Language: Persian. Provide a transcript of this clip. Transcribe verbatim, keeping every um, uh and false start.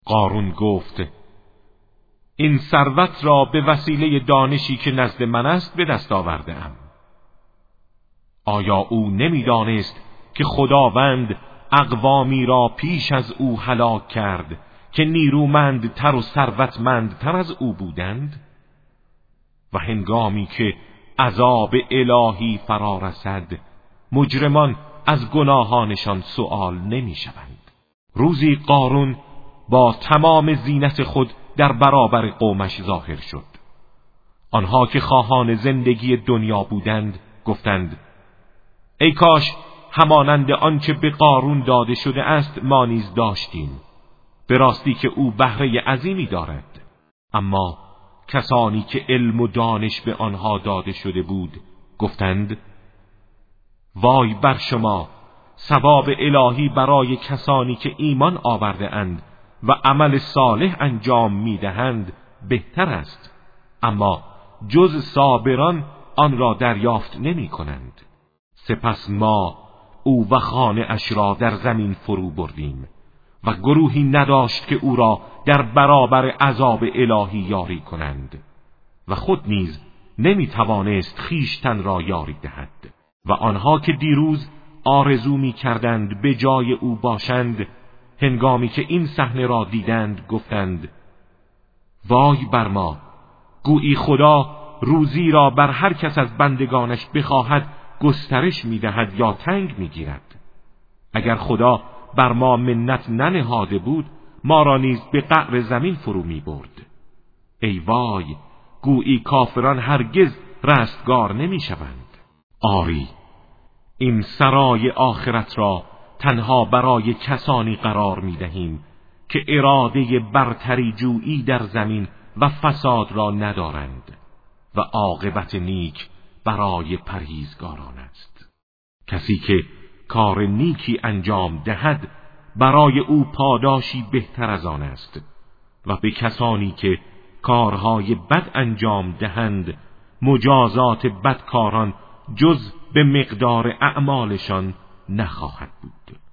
قارون گفت این ثروت را به وسیله دانشی که نزد من است به دست آورده ام. آیا او نمی‌دانست که خداوند اقوامی را پیش از او هلاک کرد که نیرومندتر و ثروتمندتر از او بودند؟ و هنگامی که عذاب الهی فرا رسد مجرمان از گناهانشان سؤال نمی شوند. روزی قارون با تمام زینت خود در برابر قومش ظاهر شد. آنها که خواهان زندگی دنیا بودند گفتند ای کاش همانند آنچه به قارون داده شده است ما نیز داشتیم. به راستی که او بهره عظیمی دارد. اما کسانی که علم و دانش به آنها داده شده بود گفتند وای بر شما، ثواب الهی برای کسانی که ایمان آورده اند و عمل صالح انجام میدهند بهتر است، اما جز صابران آن را دریافت نمی کنند. سپس ما او و خانه اش را در زمین فرو بردیم و گروهی نداشت که او را در برابر عذاب الهی یاری کنند و خود نیز نمی توانست خویشتن را یاری دهد. و آنها که دیروز آرزو می کردند به جای او باشند، هنگامی که این صحنه را دیدند گفتند وای بر ما، گویی خدا روزی را بر هر کس از بندگانش بخواهد گسترش می دهد یا تنگ می گیرد. اگر خدا بر ما منت ننهاده بود ما را نیز به قعر زمین فرو می برد. ای وای، گویی کافران هرگز رستگار نمی شوند. آری، این سرای آخرت را تنها برای کسانی قرار می دهیم که اراده برتری جویی در زمین و فساد را ندارند و عاقبت نیک برای پرهیزگاران است. کسی که کار نیکی انجام دهد برای او پاداشی بهتر از آن است و به کسانی که کارهای بد انجام دهند مجازات بدکاران جز به مقدار اعمالشان نخواهد بود.